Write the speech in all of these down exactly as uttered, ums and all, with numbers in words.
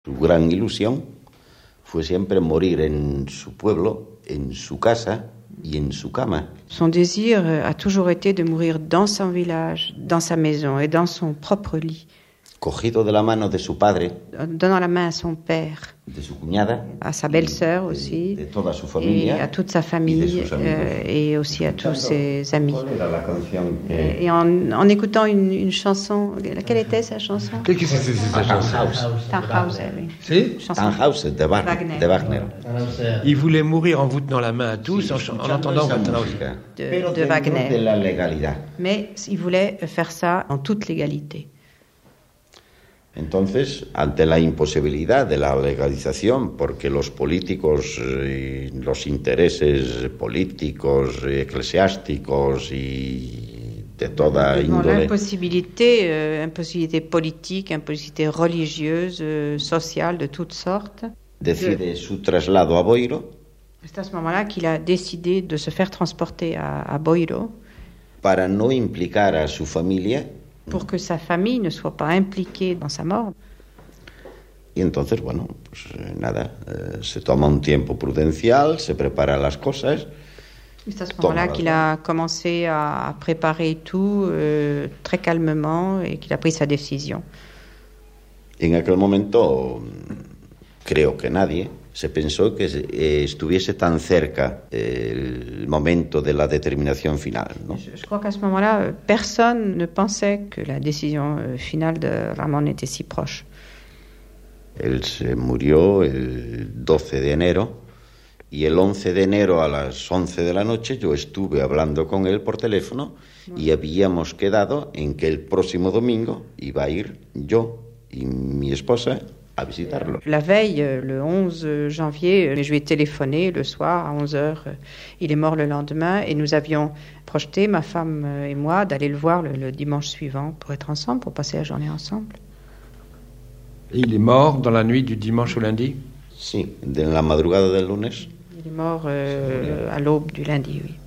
Su gran ilusión fue siempre morir en su pueblo, en su casa y en su cama. Son désir a toujours été de mourir dans son village, dans sa maison et dans son propre lit. Cogido de la mano de su padre, donnant la main à son père, de su cuñada, à sa belle-sœur aussi, de, de toda su familia, et à toute sa famille, euh, et aussi à tous ses amis. Et en, en écoutant une, une chanson, laquelle était sa chanson? Qu'est-ce que c'est sa chanson? Tannhäuser, oui. C'est Tannhäuser de Wagner. De Wagner. Il voulait mourir en vous tenant la main à tous, en, en entendant Tannhäuser. De, de Wagner. De la legalidad. Mais il voulait faire ça en toute légalité. Entonces, ante la imposibilidad de la legalización, porque los políticos, y los intereses políticos, eclesiásticos y de toda índole... L'impossibilité, euh, impossibilité politique, impossibilité religieuse, euh, sociale, de toutes sortes. Decide su traslado a Boiro. C'est à ce moment-là qu'il a décidé de se faire transporter à, à Boiro. Para no implicar a su familia. Pour que sa famille ne soit pas impliquée dans sa mort. Y entonces, bueno, pues nada, eh, se toma un tiempo prudencial, se prepara las cosas. C'est à ce moment-là qu'il a commencé à préparer tout euh, très calmement et qu'il a pris sa décision. En aquel momento, creo que nadie se pensó que eh, estuviese tan cerca eh, el momento de la determinación final, ¿no? Je, je crois qu'à ce moment-là, personne ne pensait que la décision euh, finale de Ramón était si proche. Él se murió el doce de enero y el once de enero a las once de la noche yo estuve hablando con él por teléfono y habíamos quedado en que el próximo domingo iba a ir yo y mi esposa à visitarlo. La veille, le onze janvier, je lui ai téléphoné le soir à onze heures. Il est mort le lendemain et nous avions projeté, ma femme et moi, d'aller le voir le, le dimanche suivant pour être ensemble, pour passer la journée ensemble. Et il est mort dans la nuit du dimanche au lundi? Sí, de la madrugada del lunes. Il est mort euh, à l'aube du lundi, oui.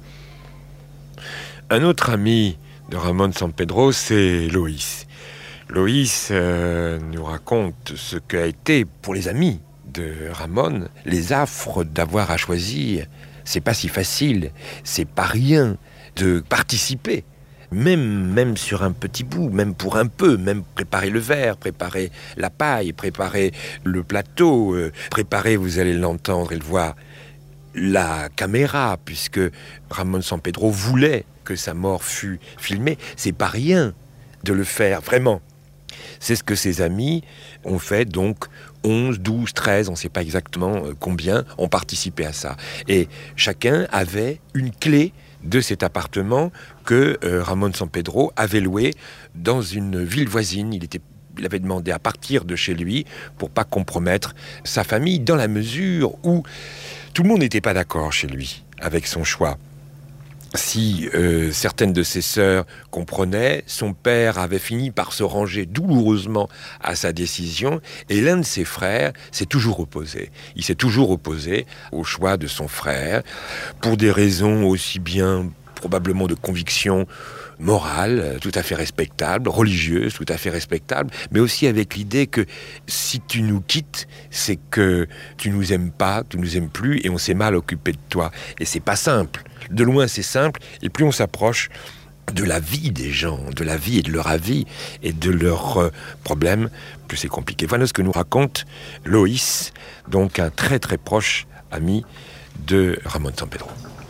Un autre ami de Ramón Sampedro, c'est Loïs. Loïs euh, nous raconte ce qu'a été pour les amis de Ramón les affres d'avoir à choisir. C'est pas si facile, c'est pas rien de participer, même, même sur un petit bout, même pour un peu, même préparer le verre, préparer la paille, préparer le plateau, euh, préparer, vous allez l'entendre et le voir, la caméra, puisque Ramón Sampedro voulait que sa mort fût filmée. C'est pas rien de le faire, vraiment. C'est ce que ses amis ont fait, donc onze, douze, treize, on ne sait pas exactement combien, ont participé à ça. Et chacun avait une clé de cet appartement que euh, Ramón Sampedro avait loué dans une ville voisine. Il, était, il avait demandé à partir de chez lui pour pas compromettre sa famille, dans la mesure où tout le monde n'était pas d'accord chez lui avec son choix. Si euh, certaines de ses sœurs comprenaient, son père avait fini par se ranger douloureusement à sa décision, et l'un de ses frères s'est toujours opposé. Il s'est toujours opposé au choix de son frère, pour des raisons aussi bien probablement de conviction morale, tout à fait respectable, religieuse, tout à fait respectable, mais aussi avec l'idée que si tu nous quittes, c'est que tu nous aimes pas, tu nous aimes plus, et on s'est mal occupé de toi. Et c'est pas simple. De loin, c'est simple, et plus on s'approche de la vie des gens, de la vie et de leur avis et de leurs euh, problèmes, plus c'est compliqué. Voilà ce que nous raconte Loïs, donc un très très proche ami de Ramón Sampedro.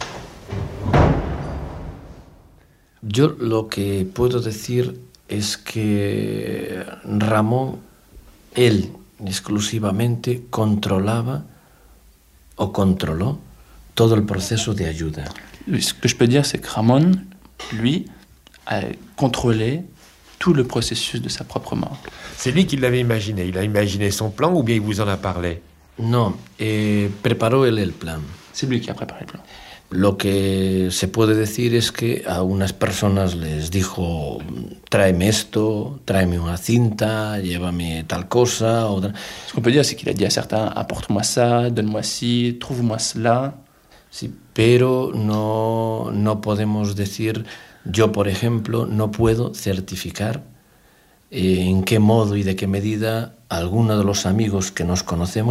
Yo lo que puedo decir es que Ramón, él exclusivamente controlaba o controló todo el proceso de ayuda. Ce que je peux dire, c'est que Ramón, lui, a contrôlé tout le processus de sa propre mort. C'est lui qui l'avait imaginé. Il a imaginé son plan ou bien il vous en a parlé? No, eh, preparó él el plan. C'est lui qui a préparé le plan. Lo que se puede decir es que a unas personas les dijo, tráeme esto, tráeme una cinta, llévame tal cosa. O... Ce qu'on peut dire, c'est qu'il a dit à certains, apporte-moi ça, donne-moi ci, trouve-moi cela. Sí, pero no, no podemos decir, yo por ejemplo, no puedo certificar eh, en qué modo y de qué medida algunos de los amigos que nos conocemos